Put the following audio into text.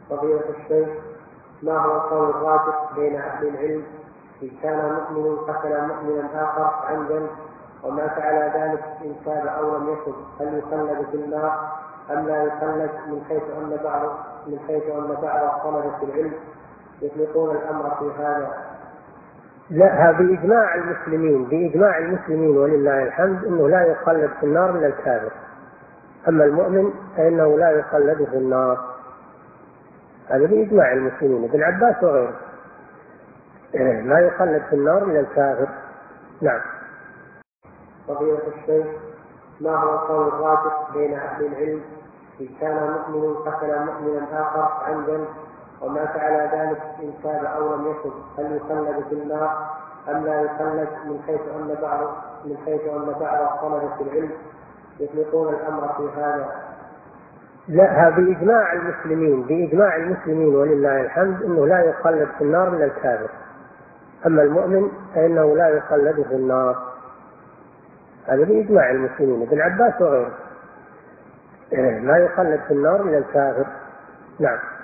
فضيلة الشيخ، ما هو القول الراجح بين أهل العلم إن كان مؤمن قتل مؤمنا آخر عمدا ومات على ذلك إن تاب أو لم يتب، هل يخلد في النار أم لا يخلد، من حيث أن بعض طلبة العلم يطلقون الأمر في هذا؟ لا، بإجماع المسلمين ولله الحمد أنه لا يخلد في النار إلا الكافر، أما المؤمن فإنه لا يخلد في النار، هذا بإجماع المسلمين، ابن عباس وغيره، لا يخلد في النار إلا الكافر. نعم. فضيلة الشيخ، ما هو القول الراجح بين أهل العلم إن كان مؤمن قتل مؤمنا آخر عمدا ومات على ذلك إن تاب أو لم يتب، هل يخلد في النار أم لا يخلد، من حيث أن بعض طلبة العلم يطلقون الأمر في هذا؟ لا، بإجماع المسلمين ولله الحمد أنه لا يخلد في النار إلا الكافر، أما المؤمن فإنه لا يخلد في النار، هذا بإجماع المسلمين، ابن عباس وغيره، لا يخلد في النار إلا الكافر. نعم.